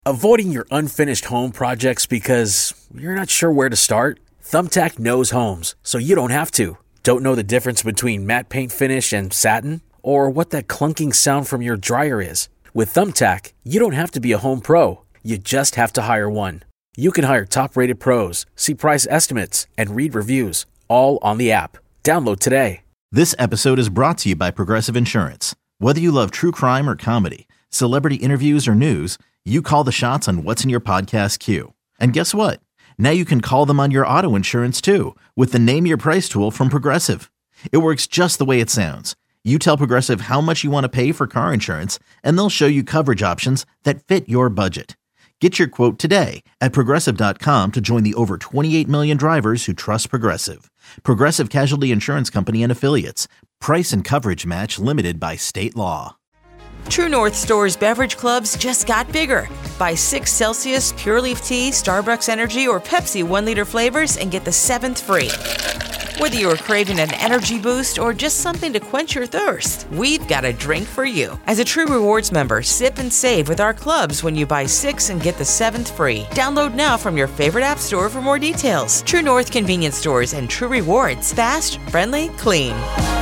Avoiding your unfinished home projects because you're not sure where to start? Thumbtack knows homes, so you don't have to. Don't know the difference between matte paint finish and satin? Or what that clunking sound from your dryer is? With Thumbtack, you don't have to be a home pro. You just have to hire one. You can hire top-rated pros, see price estimates, and read reviews, all on the app. Download today. This episode is brought to you by Progressive Insurance. Whether you love true crime or comedy, celebrity interviews or news, you call the shots on what's in your podcast queue. And guess what? Now you can call them on your auto insurance too with the Name Your Price tool from Progressive. It works just the way it sounds. You tell Progressive how much you want to pay for car insurance, and they'll show you coverage options that fit your budget. Get your quote today at Progressive.com to join the over 28 million drivers who trust Progressive. Progressive Casualty Insurance Company and Affiliates. Price and coverage match limited by state law. True North Store's beverage clubs just got bigger. Buy 6 Celsius, Pure Leaf Tea, Starbucks Energy, or Pepsi 1-liter flavors and get the 7th free. Whether you're craving an energy boost or just something to quench your thirst, we've got a drink for you. As a True Rewards member, sip and save with our clubs when you buy 6 and get the 7th free. Download now from your favorite app store for more details. True North Convenience Stores and True Rewards. Fast, friendly, clean.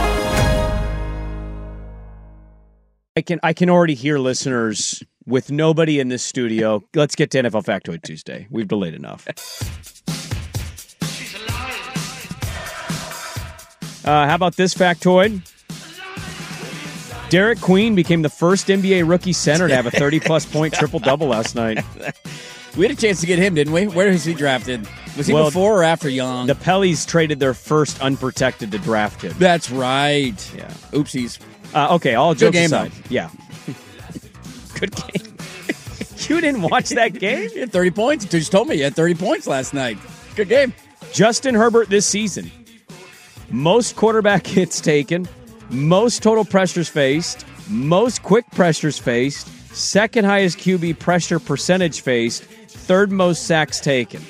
I can already hear listeners with nobody in this studio. Let's get to NFL Factoid Tuesday. We've delayed enough. How about this factoid? Derek Queen became the first NBA rookie center to have a 30-plus point triple-double last night. We had a chance to get him, didn't we? Where was he drafted? Was he before or after Young? The Pellies traded their first unprotected to draft him. That's right. Yeah. Oopsies. Okay, all jokes aside. Though. Yeah. Good game. You didn't watch that game? He had 30 points. You just told me he had 30 points last night. Good game. Justin Herbert this season. Most quarterback hits taken, most total pressures faced, most quick pressures faced, second highest QB pressure percentage faced, third most sacks taken.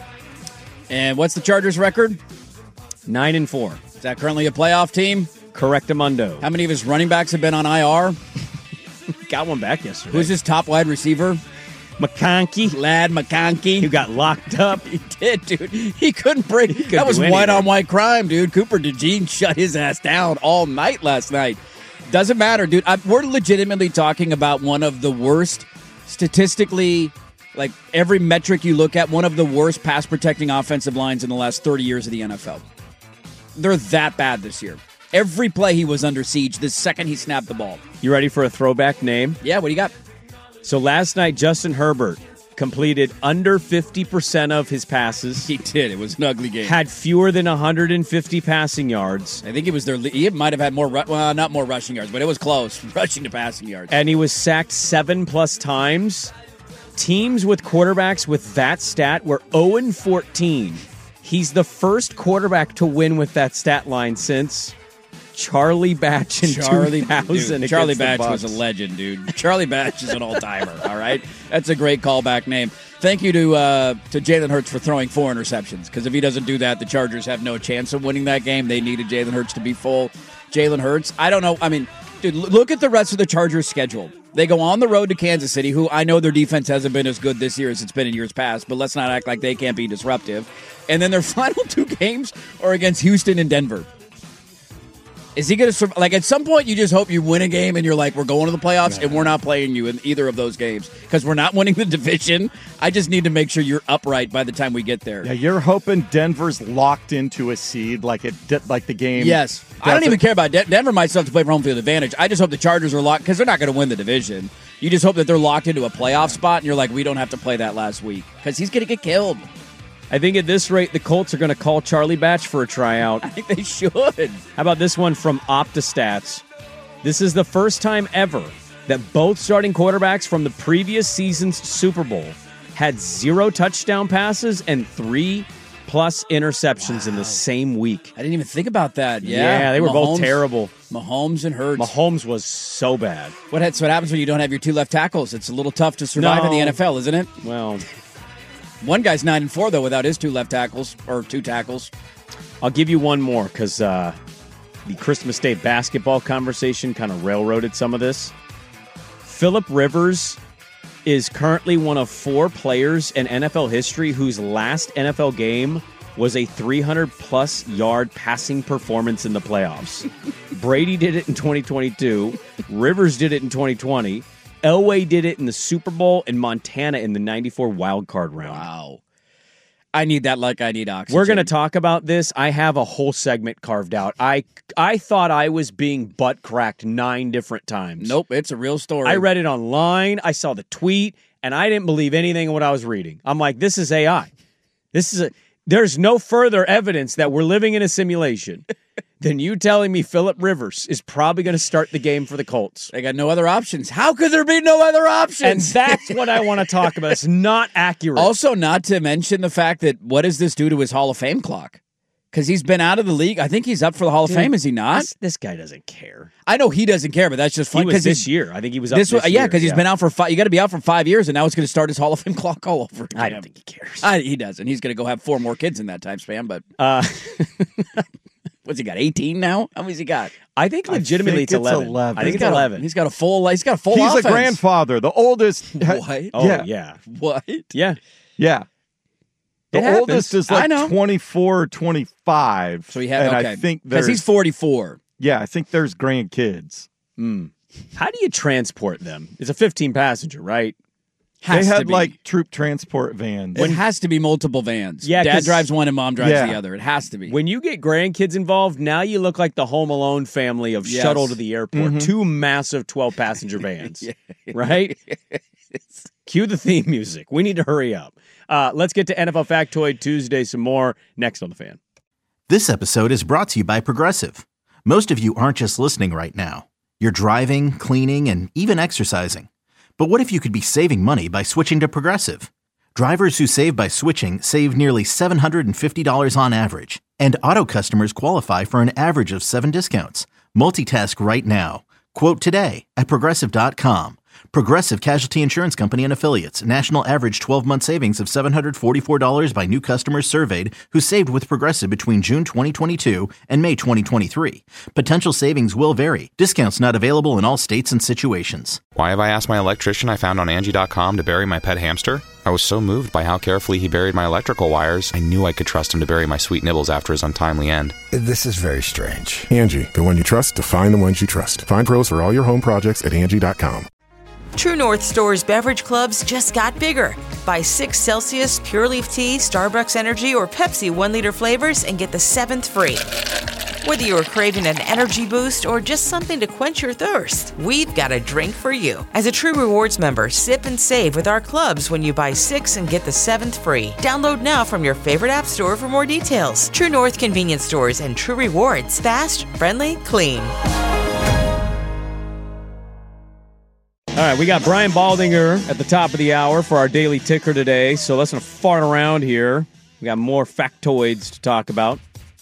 And what's the Chargers' record? 9-4. Is that currently a playoff team? Correctamundo. How many of his running backs have been on IR? Got one back yesterday. Who's his top wide receiver? McConkey. Lad McConkey. Who got locked up. He did, dude. He couldn't break. That was white-on-white crime, dude. Cooper DeJean shut his ass down all night last night. Doesn't matter, dude. We're legitimately talking about one of the worst, statistically, like every metric you look at, one of the worst pass-protecting offensive lines in the last 30 years of the NFL. They're that bad this year. Every play he was under siege the second he snapped the ball. You ready for a throwback name? Yeah, what do you got? So last night, Justin Herbert completed under 50% of his passes. He did. It was an ugly game. Had fewer than 150 passing yards. I think he might have had more, not more rushing yards, but it was close, rushing to passing yards. And he was sacked 7+ times. Teams with quarterbacks with that stat were 0-14. He's the first quarterback to win with that stat line since Charlie Batch in 2000. Dude, Charlie Batch was a legend, dude. Charlie Batch is an all-timer, all right? That's a great callback name. Thank you to Jalen Hurts for throwing 4 interceptions, because if he doesn't do that, the Chargers have no chance of winning that game. They needed Jalen Hurts to be full. Jalen Hurts, I don't know. I mean, dude, look at the rest of the Chargers' schedule. They go on the road to Kansas City, who I know their defense hasn't been as good this year as it's been in years past, but let's not act like they can't be disruptive. And then their final 2 games are against Houston and Denver. Is he going to survive? Like, at some point, you just hope you win a game and you're like, we're going to the playoffs and we're not playing you in either of those games because we're not winning the division. I just need to make sure you're upright by the time we get there. Yeah, you're hoping Denver's locked into a seed like the game. Yes. I don't even care about Denver might still have to play for home field advantage. I just hope the Chargers are locked because they're not going to win the division. You just hope that they're locked into a playoff spot and you're like, we don't have to play that last week because he's going to get killed. I think at this rate, the Colts are going to call Charlie Batch for a tryout. I think they should. How about this one from OptaStats? This is the first time ever that both starting quarterbacks from the previous season's Super Bowl had 0 touchdown passes and 3+ interceptions in the same week. I didn't even think about that. Yeah, they were both terrible. Mahomes and Hurts. Mahomes was so bad. What happens when you don't have your 2 left tackles? It's a little tough to survive in the NFL, isn't it? Well, one guy's 9-4 though without his 2 left tackles or 2 tackles. I'll give you one more because the Christmas Day basketball conversation kind of railroaded some of this. Phillip Rivers is currently one of 4 players in NFL history whose last NFL game was a 300-plus yard passing performance in the playoffs. Brady did it in 2022. Rivers did it in 2020. Elway did it in the Super Bowl, and Montana in the 94 wild card round. Wow. I need that like I need oxygen. We're going to talk about this. I have a whole segment carved out. I thought I was being butt cracked 9 different times. Nope, it's a real story. I read it online. I saw the tweet, and I didn't believe anything of what I was reading. I'm like, this is AI. There's no further evidence that we're living in a simulation than you telling me Phillip Rivers is probably going to start the game for the Colts. They got no other options. How could there be no other options? And that's what I want to talk about. It's not accurate. Also, not to mention the fact that what does this do to his Hall of Fame clock? Because he's been out of the league. I think he's up for the Hall of Fame, is he not? This guy doesn't care. I know he doesn't care, but that's just funny. He was this year. I think he was up this year. Yeah, because he's been out for 5. You got to be out for 5 years, and now it's going to start his Hall of Fame clock all over again. I don't think he cares. He doesn't. He's going to go have 4 more kids in that time span. But what's he got? 18 now? How many's he got? I think legitimately it's 11. I think it's 11. He's got a full. He's got a full. He's offense. a grandfather, the oldest. What? Oh yeah. What? Yeah. Yeah. The It happens. oldest is like 24, 25. So he had. I think because he's 44. Yeah, I think there's grandkids. How do you transport them? It's a 15-passenger, right? They had like troop transport vans. It has to be multiple vans. Yeah, Dad drives one and Mom drives Yeah. the other. It has to be. When you get grandkids involved, now you look like the Home Alone family of Yes. Shuttle to the Airport. 2 massive 12-passenger vans, right? Cue the theme music. We need to hurry up. Let's get to NFL Factoid Tuesday some more next on The Fan. This episode is brought to you by Progressive. Most of you aren't just listening right now. You're driving, cleaning, and even exercising. But what if you could be saving money by switching to Progressive? Drivers who save by switching save nearly $750 on average. And auto customers qualify for an average of 7 discounts. Multitask right now. Quote today at Progressive.com. Progressive Casualty Insurance Company and Affiliates. National average 12-month savings of $744 by new customers surveyed who saved with Progressive between June 2022 and May 2023. Potential savings will vary. Discounts not available in all states and situations. Why have I asked my electrician I found on Angie.com to bury my pet hamster? I was so moved by how carefully he buried my electrical wires, I knew I could trust him to bury my sweet nibbles after his untimely end. This is very strange. Angie, the one you trust to find the ones you trust. Find pros for all your home projects at Angie.com. True North Store's beverage clubs just got bigger. Buy 6 Celsius Pure Leaf Tea, Starbucks Energy, or Pepsi 1-liter flavors and get the 7th free. Whether you are craving an energy boost or just something to quench your thirst, we've got a drink for you. As a True Rewards member, sip and save with our clubs when you buy 6 and get the 7th free. Download now from your favorite app store for more details. True North Convenience Stores and True Rewards. Fast, friendly, clean. All right, we got Brian Baldinger at the top of the hour for our daily ticker today. So let's not fart around here. We got more factoids to talk about.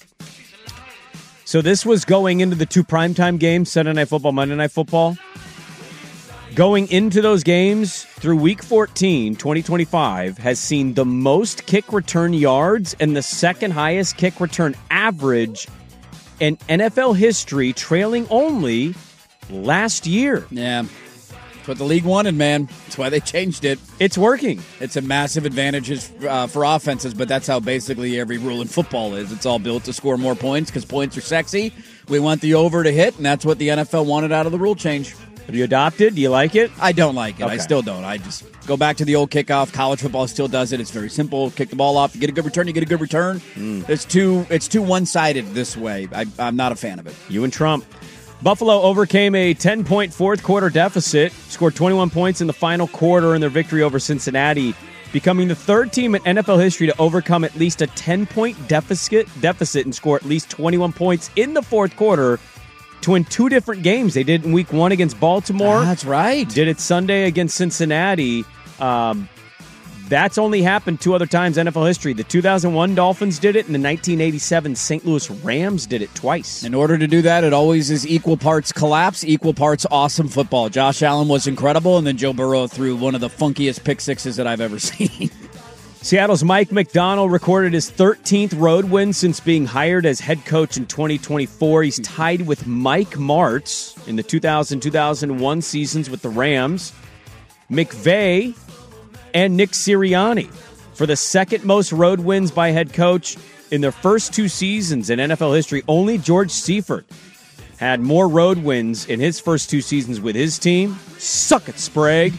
So this was going into the 2 primetime games, Sunday Night Football, Monday Night Football. Going into those games through Week 14, 2025, has seen the most kick return yards and the second highest kick return average in NFL history, trailing only last year. Yeah. That's what the league wanted, man. That's why they changed it. It's working. It's a massive advantage for offenses, but that's how basically every rule in football is. It's all built to score more points because points are sexy. We want the over to hit, and that's what the NFL wanted out of the rule change. Have you adopted? Do you like it? I don't like it. Okay. I still don't. I just go back to the old kickoff. College football still does it. It's very simple. Kick the ball off. You get a good return. You get a good return. It's too one-sided this way. I'm not a fan of it. You and Trump. Buffalo overcame a 10-point fourth-quarter deficit, scored 21 points in the final quarter in their victory over Cincinnati, becoming the 3rd team in NFL history to overcome at least a 10-point deficit and score at least 21 points in the fourth quarter to win 2 different games. They did it in Week 1 against Baltimore. That's right. Did it Sunday against Cincinnati. That's only happened 2 other times in NFL history. The 2001 Dolphins did it, and the 1987 St. Louis Rams did it twice. In order to do that, it always is equal parts collapse, equal parts awesome football. Josh Allen was incredible, and then Joe Burrow threw one of the funkiest pick sixes that I've ever seen. Seattle's Mike McDonald recorded his 13th road win since being hired as head coach in 2024. He's tied with Mike Martz in the 2000-2001 seasons with the Rams. McVay, and Nick Sirianni for the second most road wins by head coach in their first 2 seasons in NFL history. Only George Seifert had more road wins in his first 2 seasons with his team. Suck it, Sprague.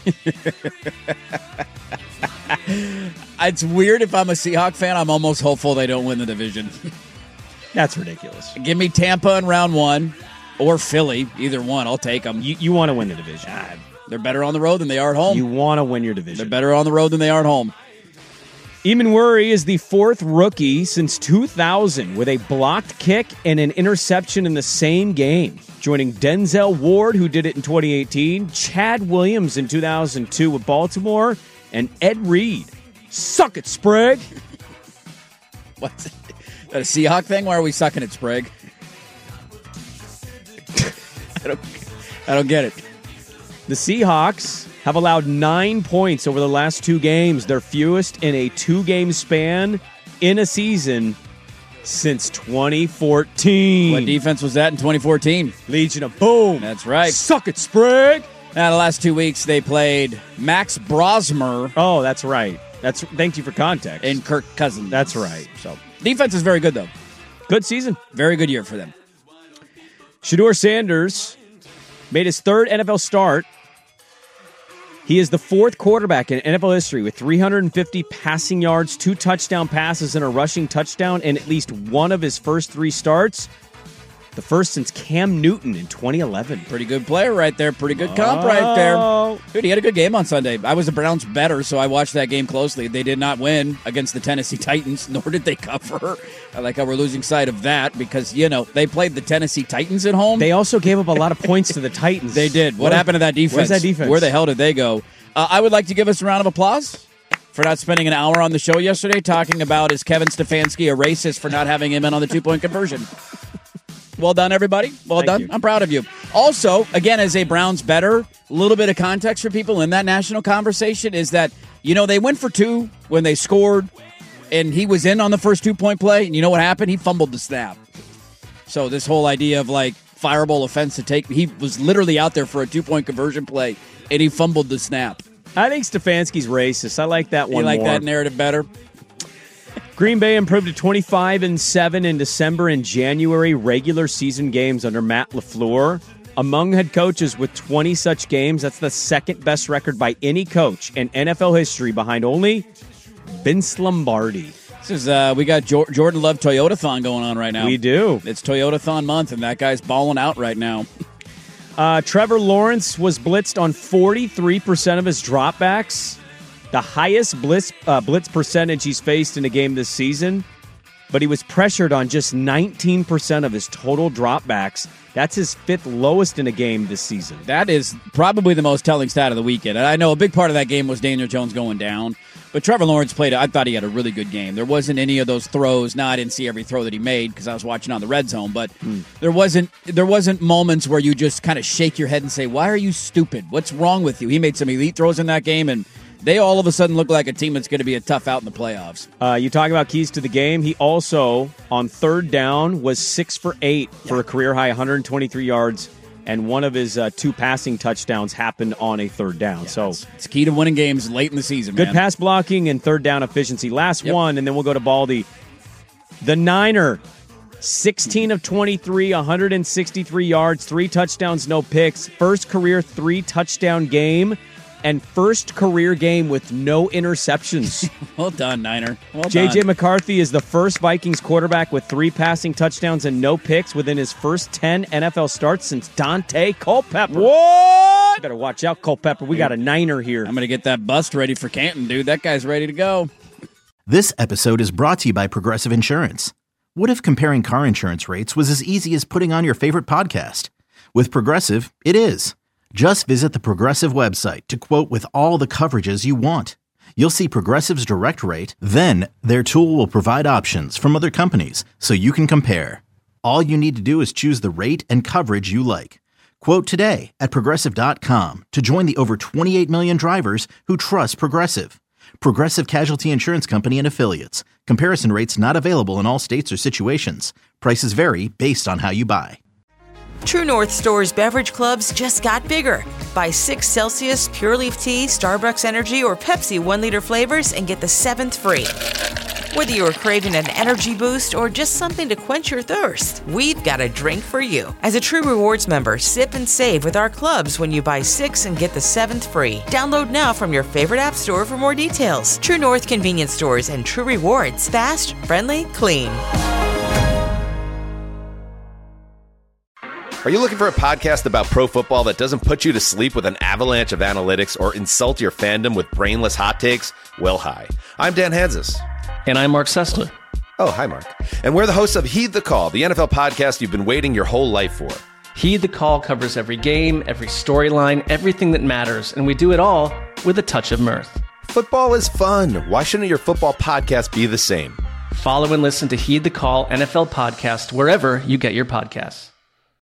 It's weird if I'm a Seahawks fan. I'm almost hopeful they don't win the division. That's ridiculous. Give me Tampa in round 1 or Philly. Either one, I'll take them. You want to win the division. They're better on the road than they are at home. You want to win your division. They're better on the road than they are at home. Eamon Worry is the 4th rookie since 2000 with a blocked kick and an interception in the same game, joining Denzel Ward, who did it in 2018, Chad Williams in 2002 with Baltimore, and Ed Reed. Suck it, Sprague. What's that, a Seahawk thing? Why are we sucking it, Sprague? I don't get it. The Seahawks have allowed 9 points over the last 2 games, their fewest in a 2-game span in a season since 2014. What defense was that in 2014? Legion of Boom. That's right. Suck it, Sprague. Now, the last 2 weeks, they played Max Brosmer. Oh, that's right. Thank you for context. And Kirk Cousins. That's right. So defense is very good, though. Good season. Very good year for them. Shedeur Sanders made his 3rd NFL start. He is the 4th quarterback in NFL history with 350 passing yards, 2 touchdown passes, and a rushing touchdown in at least one of his first 3 starts. The first since Cam Newton in 2011. Pretty good player right there. Pretty good comp right there. Dude, he had a good game on Sunday. I was a Browns bettor, so I watched that game closely. They did not win against the Tennessee Titans, nor did they cover. I like how we're losing sight of that because, they played the Tennessee Titans at home. They also gave up a lot of points to the Titans. They did. What happened to that defense? Where's that defense? Where the hell did they go? I would like to give us a round of applause for not spending an hour on the show yesterday talking about is Kevin Stefanski a racist for not having him in on the 2-point conversion. Well done, everybody. Well done. I'm proud of you. Also, again, as a Browns bettor, a little bit of context for people in that national conversation is that, they went for 2 when they scored, and he was in on the first 2-point play, and you know what happened? He fumbled the snap. So this whole idea of, fireable offense to take, he was literally out there for a 2-point conversion play, and he fumbled the snap. I think Stefanski's racist. I like that one more. You like that narrative better? Green Bay improved to 25-7 in December and January regular season games under Matt LaFleur. Among head coaches with 20 such games, that's the 2nd best record by any coach in NFL history, behind only Vince Lombardi. This is we got Jordan Love Toyotathon going on right now. We do. It's Toyotathon month, and that guy's balling out right now. Trevor Lawrence was blitzed on 43% of his dropbacks. The highest blitz percentage he's faced in a game this season, but he was pressured on just 19% of his total dropbacks. That's his 5th lowest in a game this season. That is probably the most telling stat of the weekend. And I know a big part of that game was Daniel Jones going down, but Trevor Lawrence I thought he had a really good game. There wasn't any of those throws. Now, I didn't see every throw that he made because I was watching on the red zone, but there wasn't moments where you just kind of shake your head and say, why are you stupid? What's wrong with you? He made some elite throws in that game, and they all of a sudden look like a team that's going to be a tough out in the playoffs. You talk about keys to the game. He also, on 3rd down, was 6 for 8 for a career-high 123 yards, and one of his 2 passing touchdowns happened on a 3rd down. So it's key to winning games late in the season, Good pass blocking and 3rd down efficiency. Last one, and then we'll go to Baldy. The Niner, 16 of 23, 163 yards, 3 touchdowns, no picks. First career 3-touchdown game. And first career game with no interceptions. Well done, Niner. Well J.J. done. McCarthy is the first Vikings quarterback with 3 passing touchdowns and no picks within his first 10 NFL starts since Dante Culpepper. What? You better watch out, Culpepper. We got a Niner here. I'm going to get that bust ready for Canton, dude. That guy's ready to go. This episode is brought to you by Progressive Insurance. What if comparing car insurance rates was as easy as putting on your favorite podcast? With Progressive, it is. Just visit the Progressive website to quote with all the coverages you want. You'll see Progressive's direct rate, then their tool will provide options from other companies so you can compare. All you need to do is choose the rate and coverage you like. Quote today at Progressive.com to join the over 28 million drivers who trust Progressive. Progressive Casualty Insurance Company and Affiliates. Comparison rates not available in all states or situations. Prices vary based on how you buy. True North Store's beverage clubs just got bigger. Buy 6 Celsius Pure Leaf Tea, Starbucks Energy, or Pepsi 1-liter flavors and get the 7th free. Whether you're craving an energy boost or just something to quench your thirst, we've got a drink for you. As a True Rewards member, sip and save with our clubs when you buy 6 and get the 7th free. Download now from your favorite app store for more details. True North Convenience Stores and True Rewards. Fast, friendly, clean. Are you looking for a podcast about pro football that doesn't put you to sleep with an avalanche of analytics or insult your fandom with brainless hot takes? Well, hi. I'm Dan Hansis. And I'm Mark Sessler. Oh, hi, Mark. And we're the hosts of Heed the Call, the NFL podcast you've been waiting your whole life for. Heed the Call covers every game, every storyline, everything that matters, and we do it all with a touch of mirth. Football is fun. Why shouldn't your football podcast be the same? Follow and listen to Heed the Call NFL podcast wherever you get your podcasts.